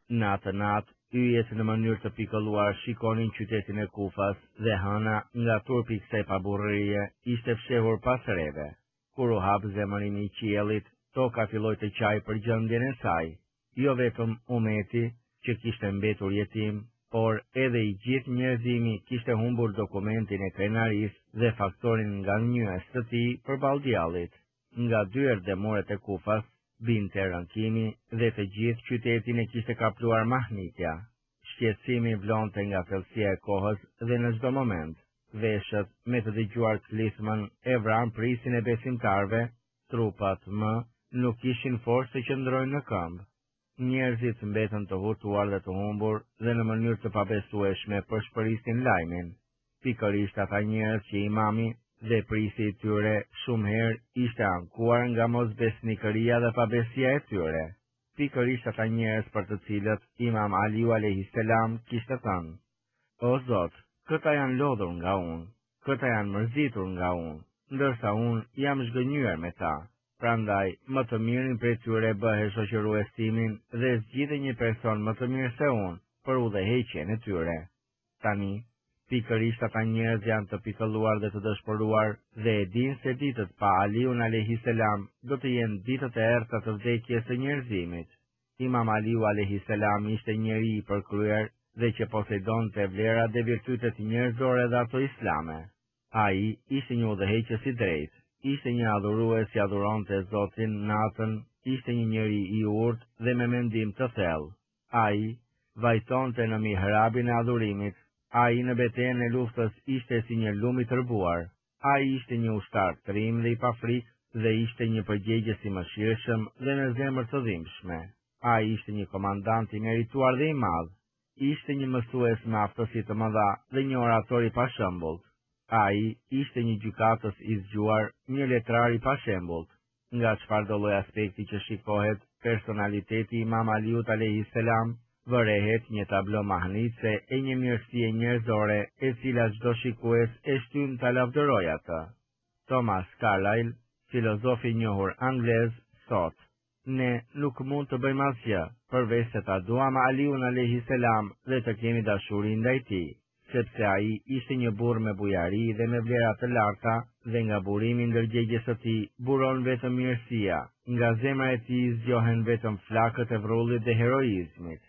Në atë natë, yjet në mënyrë të pikëlluar shikonin qytetin e Kufas dhe hëna nga turpi i kësaj paburrërie ishte fshehur pas reve. Kur u hap zemërimi i qiellit, toka filloi të qaj për gjendjen e saj. Jo vetëm umeti që kishte mbetur jetim, por edhe i gjithë njerëzimi kishte humbur dokumentin e krenarisë dhe faktorin nga njës të tij përballë djallit. Nga dyert dhe muret e Kufas binte rënkimi dhe të gjithë qytetin e kishte kapluar mahnitja. Shqetësimi vlonte nga thellësia e kohës dhe në çdo moment. Veshët me të dëgjuar klismën e vran prisin e besimtarve, trupat më nuk kishin forcë të qëndrojnë në këmbë. Njerëzit mbetën të hutuar dhe të humbur dhe në mënyrë të pabesueshme përshpërisnin lajmin. Pikërisht ata njerëz që imami dhe prisi i tyre shumë herë ishte ankuar nga mosbesnikëria dhe pabesia e tyre. Pikërisht ata njerëz për të cilët Imam Aliu alayhis salam kishte thënë: O Zot, këta janë lodhur nga unë, këta janë mërzitur nga unë, ndërsa unë jam zhgënjur me ta. Prandaj, më të mirin prej tyre bëhe shoqërues timin dhe zgjidhe një person më të mirë se unë për udhëheqjen e tyre. Tani, pikërisht ata njerëz janë të pikëlluar dhe të dëshpëruar dhe e dinë se ditët pa Aliun alayhis salam do të jenë ditët e errta të vdekjes së njerëzimit. Imam Aliu alayhis salam ishte njeri i përkryer dhe që posedonte vlerat dhe virtytet njerëzore dhe ato islame. Ai ishte një udhëheqës i drejtë. Ishte një adhurues që adhuronte Zotin natën, ishte një njeri i urtë dhe me mendim të thellë. Ai vajtonte në mihrabin e adhurimit. Ai në betejën e luftës ishte si një lum i tërbuar. Ai ishte një ushtar trim dhe i pafrikë dhe ishte një përgjegjës i mëshirshëm dhe në zemër të dhimbshme. Ai ishte një komandant i merituar dhe i madh. Ishte një mësues me aftësi të mëdha dhe një orator i pashëmbullt. Ai ishte një gjykatës i zgjuar, një letrar i pashembullt. Nga çfarëdo lloj aspekti që shikohet, personaliteti i Imam Aliut alayhis salam vërehet një tablo mahnitse e një mirësie njerëzore e cila çdo shikues e shtyn ta lavdërojë atë. Thomas Carlyle, filozof i njohur anglez, thotë: Ne nuk mund të bëjmë asgjë përveç se ta duam Aliun alayhis salam dhe të kemi dashuri ndaj tij, sepse ai ishte një burr me bujari dhe me vlera të larta dhe nga burimi ndërgjegjes së tij buron vetëm mirësia, nga zemra e tij zgjohen vetëm flakët e vrullit dhe heroizmit.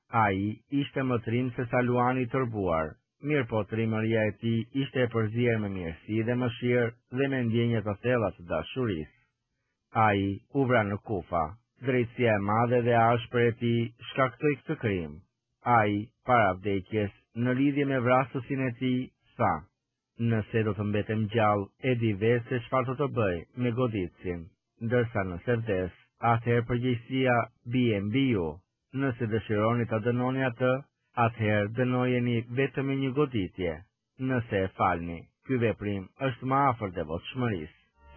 Ai ishte më trim se sa luani i tërbuar, mirë po trimëria e tij ishte e përzier me mirësi dhe mëshirë dhe me ndjenje të thella të dashurisë. Ai u vra në Kufa. Drejtësia e madhe dhe ashpër e tij shkaktoi këtë krim. Ai, para vdekjes, në lidhje me vrasësin e tij, tha: Nëse do të mbetem gjallë, e di vetë se çfarë do të bëj me goditsin, ndërsa nëse vdes, atëherë përgjegjësia bie mbi ju. Nëse dëshironi ta dënoni atë, atëherë dënojeni vetëm me një goditje. Nëse e falni, ky veprim është më afër devotshmërisë.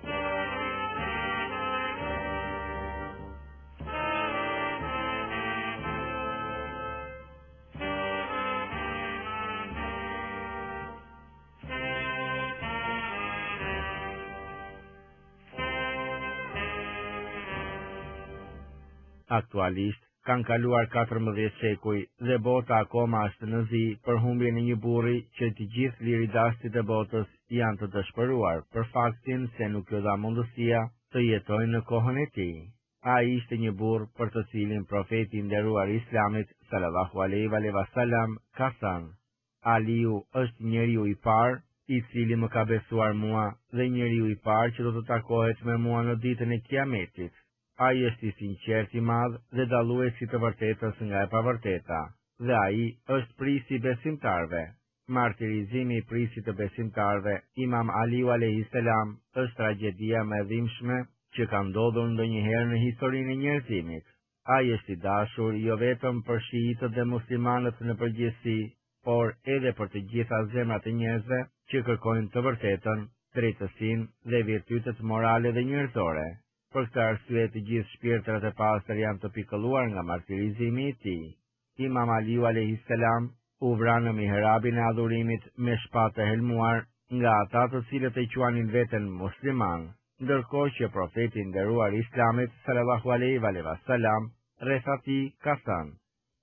Aktualisht, kanë kaluar katërmbëdhjetë shekuj dhe bota akoma është në zi për humbjen e një burri që të gjithë liridashtit e botës janë të dëshpëruar për faktin se nuk ju dha mundësia të jetojnë në kohën e tij. Ai ishte një burr për të cilin profeti i nderuar i Islamit sallallahu alaihi wasallam ka thënë: Aliu është njeriu i parë i cili më ka besuar mua dhe njeriu i parë që do të takohet me mua në ditën e Kiametit. Ai është i sinqert i madh dhe dalluesi të vërtetës nga e pavërteta, dhe ai është prisi i besimtarve. Martirizimi i prisit të besimtarve, Imam Aliu alayhis salam, është tragjedia më e dhimbshme që ka ndodhur ndonjëherë në historinë e njerëzimit. Ai është i dashur jo vetëm për shiitët dhe muslimanët në përgjithësi, por edhe për të gjitha zemrat e njerëzve që kërkojnë të vërtetën, drejtësinë dhe virtytet morale dhe njerëzore. Për këtë arsye të gjithë shpirtrat e pastër janë të pikëlluar nga martirizimi i tij. Imam Aliu alayhis salam u vra në mihrabin e adhurimit me shpatë të helmuar nga ata të cilët e quanin veten musliman, ndërkohë që profeti i nderuar i Islamit sallallahu alaihi wasallam rreth atij ka thënë: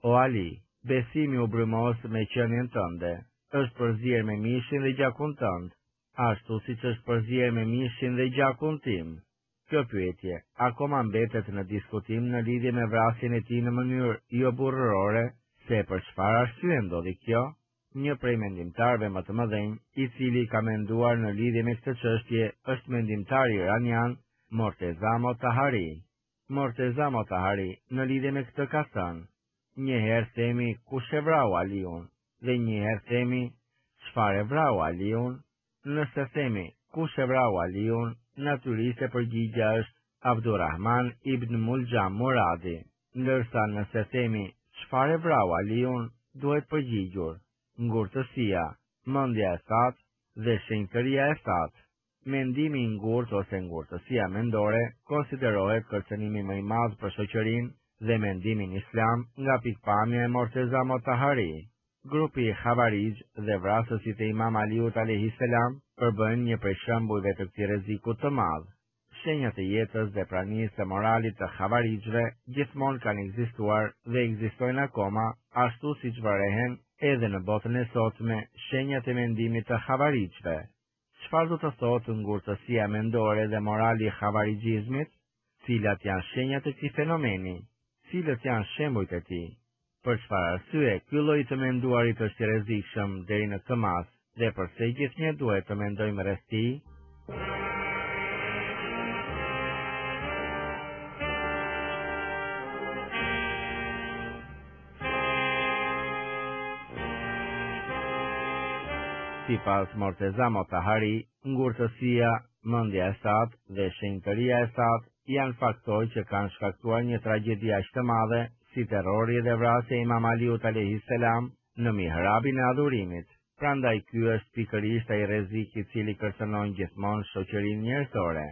O Ali, besimi u brymos me qenien tënde, është përzierë me mishin dhe gjakun tënd, ashtu si që është përzierë me mishin dhe gjakun tim. Kjo pyetje akoma mbetet në diskutim në lidhje me vrasjen e tij në mënyrë jo burrërore, se për çfarë arsye ndodhi kjo? Një prej mendimtarëve më të mëdhenj, i cili ka menduar në lidhje me këtë çështje, është mendimtari iranian Morteza Motahari. Morteza Motahari në lidhje me këtë ka thënë: një herë themi kush e vrau Aliun, dhe një herë themi çfarë e vrau Aliun. Nëse themi kush e vrau Aliun, natyrisht e përgjigja është Abdurrahman ibn Muljam Muradi, ndërsa nëse themi çfarë e vrau Aliun, duhet përgjigjur ngurtësia, mendja e thatë dhe shenjtëria e thatë. Mendimi i ngurtë ose ngurtësia mendore konsiderohet kërcënimi më i madh për shoqërinë dhe mendimin islam nga pikpamja e Morteza Motahari. Grupi i Khawarij dhe vrasësit e Imam Aliut alayhis salam përbën një prej shembujve të këtij rreziku të madh. Shenjat e jetës dhe pranisë së moralit të Khawarijve gjithmonë kanë ekzistuar dhe ekzistojnë akoma, ashtu siç varehen edhe në botën e sotme shenjat e mendimit të Khawarijve. Çfarë do të thotë ngurtësia mendore dhe morali i Khawarijizmit? Cilat janë shenjat e këtij fenomeni? Cilët janë shembujt e tij? Për çfarë arsye ky lloj të menduarit është i rrezikshëm deri në këtë mas dhe përse gjithnjë duhet të mendojmë rreth tij? Sipas Morteza Motahari, ngurtësia, mendja e thatë dhe shenjtëria e thatë janë faktorë që kanë shkaktuar një tragjedi aq të madhe si terrori dhe vrasja e Imam Aliut alayhis salam në mihrabin e adhurimit. Prandaj ky është pikërisht ai rrezik i cili kërcënon gjithmonë shoqërinë njerëzore.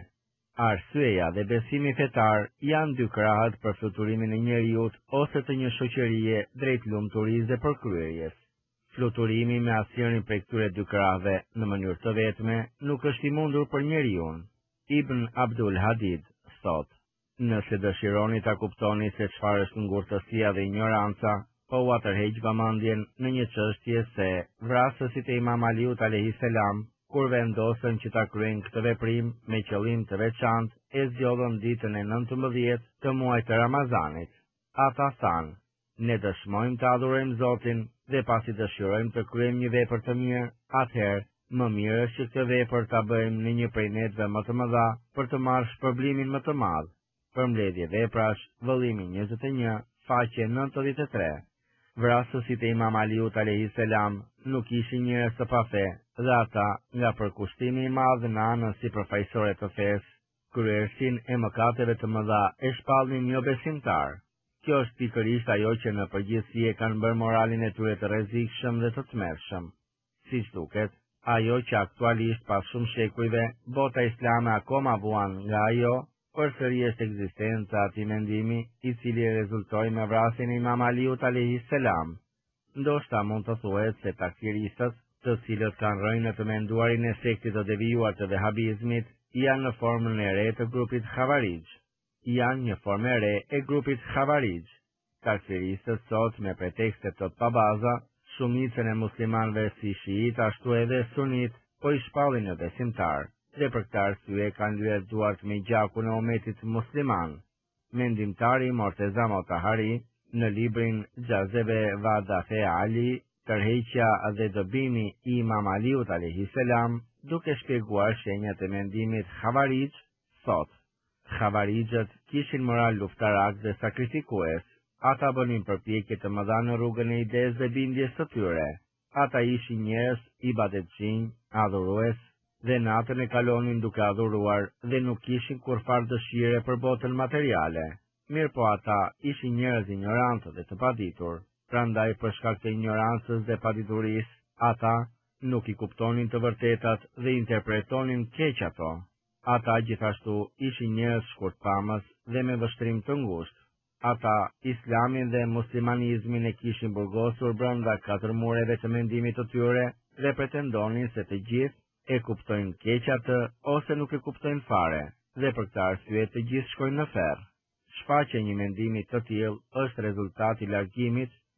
Arsyeja dhe besimi fetar janë dy krahët për fluturimin e njeriut ose të një shoqërie drejt lumturisë dhe përkryerjes. Fluturimi me asnjërin prej këtyre dy krahëve në mënyrë të vetme nuk është i mundur për njeriu. Ibn Abdul Hadid thotë: nëse dëshironi ta kuptoni se çfarë është ngurtësia dhe ignoranca, po u atërheq vëmendjen në një çështje se vrasësit e Imam Aliut alayhis salam, kur vendosën që ta kryejnë këtë veprim me qëllim të veçantë, e zgjodhën ditën e nëntëmbëdhjetë të muajit të Ramazanit. Ata thanë: ne dëshmojmë të adhurojmë Zotin dhe pasi dëshirojmë të kryejmë një vepër të mirë, atëherë më mirë është që këtë vepër ta bëjmë në një prej netëve më të mëdha për të marrë shpërblimin më të madh. Përmbledhje veprash, vëllimi njëzet e një, faqe nëntëdhjetë e tre. Vrasësit e Imam Aliut alayhis salam nuk ishin njerëz të pafe, dhe ata, nga përkushtimi i madh në anën sipërfaqësore të fesë, kryersin e mëkateve të mëdha e shpallnin jo besimtar. Kjo është pikërisht ajo që në përgjithësi e kanë bërë moralin e tyre të rrezikshëm dhe të tmerrshëm. Siç duket, ajo që aktualisht pas shumë shekujve bota islame akoma vuan nga ajo, përsëri është ekzistenca e atij mendimi i cili rezultoi me vrasjen e Imam Aliut alayhis salam. Ndoshta mund të thuhet se takfiristët, të cilët kanë rënë të menduarin e sektit të devijuar të vehabizmit, janë në formën e re të grupit Khawarij. Janë një formë e re e grupit Khawarij. Takfiristët sot me pretekste të pabaza, shumicën e muslimanëve si shiit ashtu edhe sunit, po i shpallin në besimtar, dhe për këtë arsye kanë lyer duart me gjakun e umetit musliman. Mendimtari Morteza Motahari në librin Jazebe va Dafe Ali, tërheqja dhe dobimi i Imam Aliut alayhis salam, duke shpjeguar shenjat e mendimit Khawarij, thotë: Khawarijët kishin moral luftarak dhe sakrifikues. Ata bënin përpjekje të mëdha në rrugën e idesë dhe bindjes së tyre. Ata ishin njerëz ibadetçinj, adhurues, dhe natën e kalonin duke adhuruar dhe nuk kishin kurfar dëshire për botën materiale. Mirë po ata ishin njerëz ignorantë dhe të paditur. Prandaj për shkak të ignorancës dhe paditurisë, ata nuk i kuptonin të vërtetat dhe interpretonin keq ato. Ata gjithashtu ishin njerëz shkurtpamës dhe me vështrim të ngushtë. Ata islamin dhe muslimanizmin e kishin burgosur brenda katër mureve të mendimit të tyre dhe pretendonin se të gjithë e kuptojnë keq atë ose nuk e kuptojnë fare, dhe për këtë arsye të gjithë shkojnë në ferr. Shfaqja e një mendimi të tillë është rezultati i largimit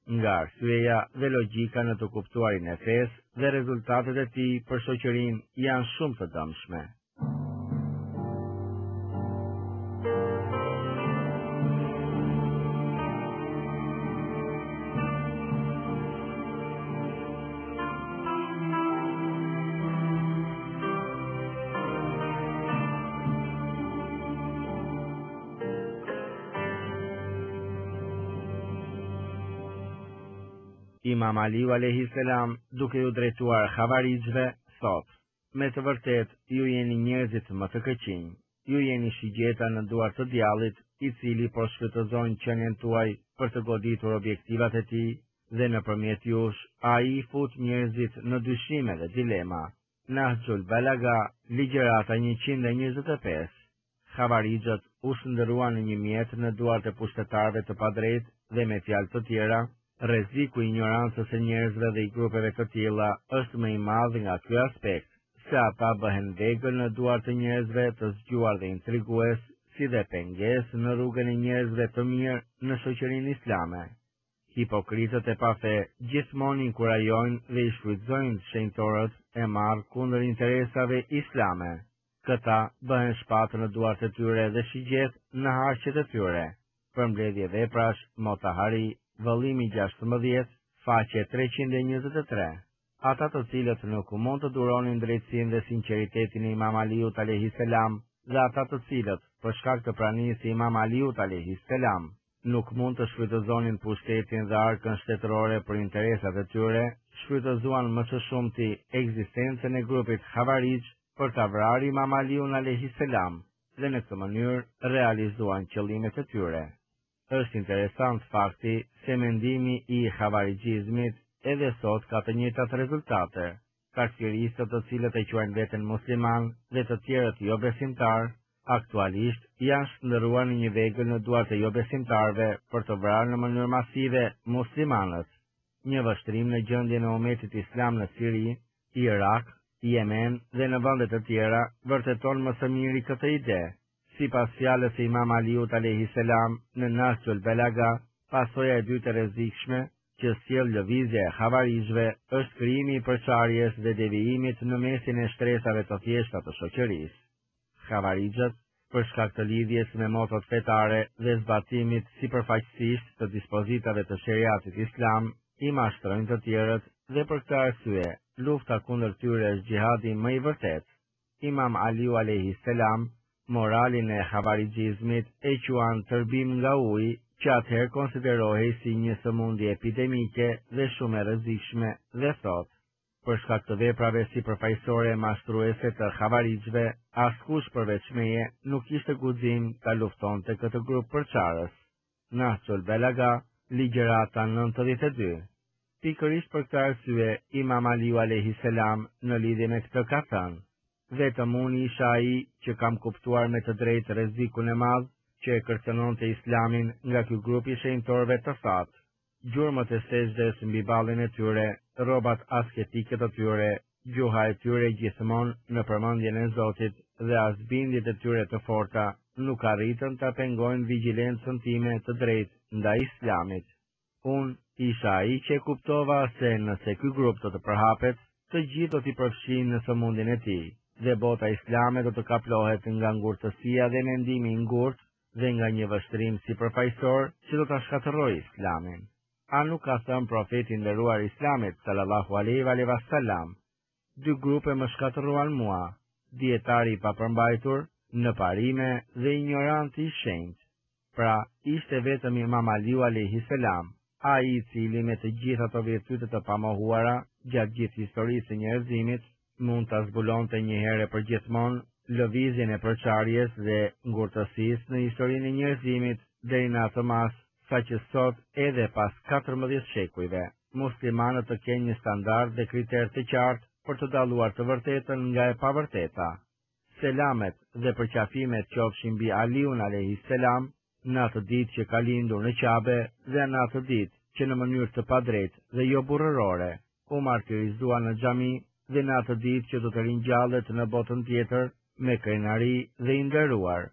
nga arsyeja dhe logjika në të kuptuarin e fesë dhe rezultatet e tij për shoqërinë janë shumë të dëmshme. Imam Aliu alayhi salam, duke u drejtuar Havarijve, thot: me të vërtet, ju jeni njerëzit më të këqinj, ju jeni shigjeta në duart të djallit, i cili po shfrytëzon qenien tuaj për të goditur objektivat e tij, dhe nëpërmjet jush, ai fut njerëzit në dyshime dhe dilema. Nahjul Balaga, ligjërata njëqind e njëzet e pesë. Havarijët u shndëruan në një mjet në duart e pushtetarëve të padrejtë dhe me fjalë të tjera, rreziku i ignorancës së njerëzve dhe i grupeve të tilla është më i madh nga ky aspekt, se ata bëhen vegël në duart të njerëzve të zgjuar dhe intrigues, si dhe pengesë në rrugën e njerëzve të mirë në shoqërinë islame. Hipokritët e pafe gjithmonë inkurajojnë dhe i shfrytëzojnë shenjtorët e marrë kundër interesave islame. Këta bëhen shpatë në duart e tyre dhe shigjet në harqet e tyre. Përmbledhje veprash, Motahari, vëllimi gjashtëmbëdhjetë, faqe treqind e njëzet e tre. Ata të cilët nuk mund të duronin drejtësinë dhe sinqeritetin e Imam Aliut alayhi salam, dhe ata të cilët, për shkak të pranisë së Imam Aliut alayhi salam, nuk mund të shfrytëzonin pushtetin dhe arkën shtetërore për interesat e tyre, shfrytëzuan më së shumti ekzistencën e grupit Havarij për ta vrarë Imam Aliun alayhi salam dhe në këtë mënyrë realizuan qëllimet e tyre. Është interesant fakti se mendimi i havarijizmit edhe sot ka të njëjtat rezultate. Kafiristët të cilët e quajnë veten musliman dhe të tjerët jo besimtar, aktualisht janë shndëruar në një vegël në duart e jo besimtarve për të vrarë në mënyrë masive muslimanët. Një vështrim në gjendjen e umetit islam në Siri, Irak, Yemen dhe në vende të tjera vërteton më së miri këtë ide. Si pas fjales e Imam Aliut alayhi salam në Nahjul Balaga, pasoja e dytë e rrezikshme që sjell lëvizja e havarijve është krijimi i përçarjes dhe devijimit në mesin e shtresave të thjeshta të shoqërisë. Havarijët, për shkak të lidhjes me motot fetare dhe zbatimit sipërfaqësisht të dispozitave të sheriatit islam, i mashtrojnë të tjerët dhe për këtë arsye, lufta kundër tyre është xhihadi më i vërtet. Imam Aliu alayhi salam moralin e havarijizmit e quan tërbim nga uji, që atëherë konsiderohej si një sëmundje epidemike dhe shumë e rrezikshme, dhe thot: për shkak të veprave sipërfaqësore mashtruese të havarijve, askush përveç meje nuk kishte guxim ta luftonte këtë grup përçarës. Nahjul Balaga, ligjërata nëntëdhjetë e dy. Pikërisht për këtë arsye, Imam Aliu alayhi salam në lidhje me këtë ka thënë: vetëm unë isha ai që kam kuptuar me të drejtë rrezikun e madh që e kërcënonte islamin nga ky grup i shenjtorëve të thatë. Gjurmët e sejdës mbi ballin e tyre, rrobat asketike të tyre, gjuha e tyre gjithmonë në përmendjen e Zotit dhe asbindjet e tyre të forta nuk arritën ta pengojnë vigjilencën time të drejtë ndaj islamit. Unë isha ai që kuptova se nëse ky grup do të përhapet, të gjithë do t'i përfshinë në sëmundjen e tij, dhe bota islame do të kaplohet nga ngurtësia dhe mendimi i ngurtë dhe nga një vështrim sipërfaqësor që do ta shkatërrojë islamin. A nuk ka thënë profeti nderuar islamit sallallahu alaihi wasallam: dy grupe më shkatërruan mua, dietari i papërmbajtur, në parime dhe ignoranti i shenjtë. Pra, ishte vetëm Imam Aliu alayhi salam, ai i cili me të gjitha ato virtyte të pamohuara gjatë gjithë historisë së njerëzimit mund ta zbulonte një herë për gjithmonë lëvizjen e përçarjes dhe ngurtësisë në historinë e njerëzimit deri në atë mas, saqë sot edhe pas katërmbëdhjetë shekujve, muslimanët të kenë një standard dhe kriter të qartë për të dalluar të vërtetën nga e pavërteta. Selamet dhe përqafimet qofshin mbi Aliun alayhi salam në atë ditë që ka lindur në Qabe dhe në atë ditë që në mënyrë të padrejtë dhe jo burrërore u martirizua në xhami dhe në atë ditë që do të ringjallet në botën tjetër me krenari dhe i nderuar.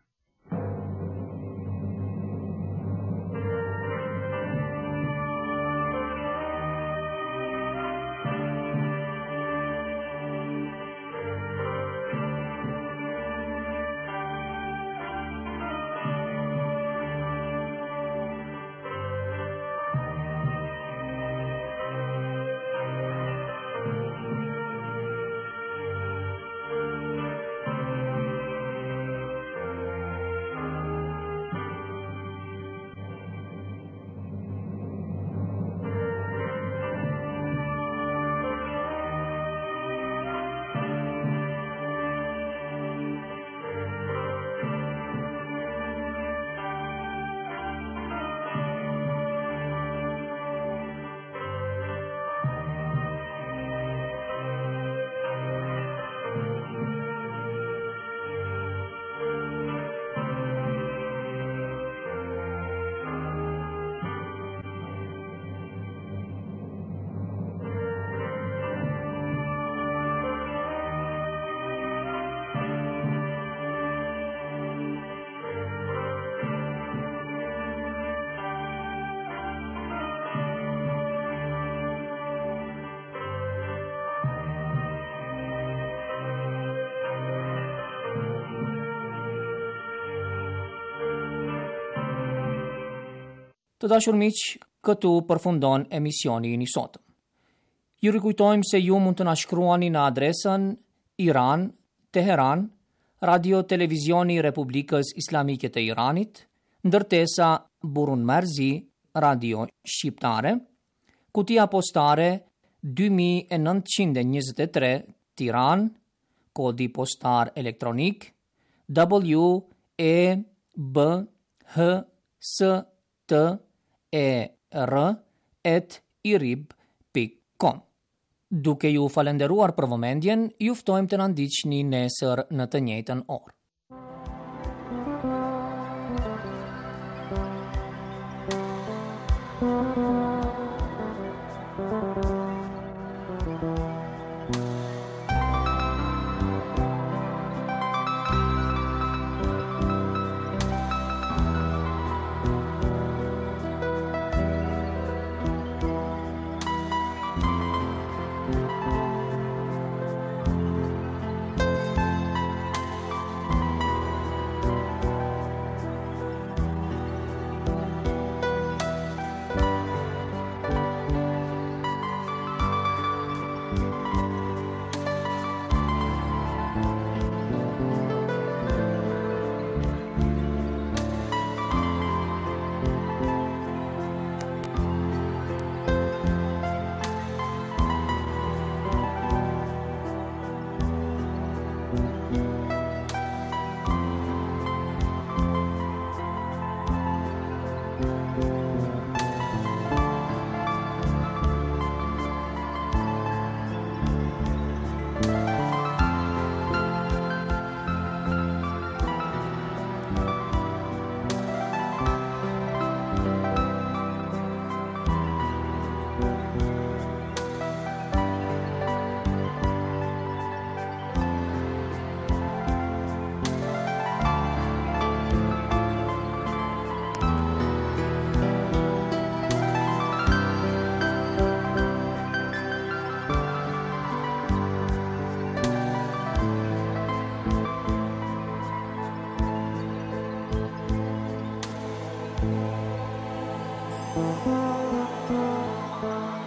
Të dashur miq, këtu përfundon emisioni i sotëm. Ju rikujtojmë se ju mund të na shkruani në adresën Iran, Teheran, Radio Televizioni i Republikës Islamike të Iranit, ndërtesa Burun Marzi, Radio Shqiptare, kutia postare dy mijë e nëntëqind e njëzet e tre, Tiranë, kodi postar elektronik W E B H S T E R at irib pikë com. Duke ju falenderuar për vëmendjen, ju ftojmë të na ndiqni nesër në të njëjtën orë. Thank you.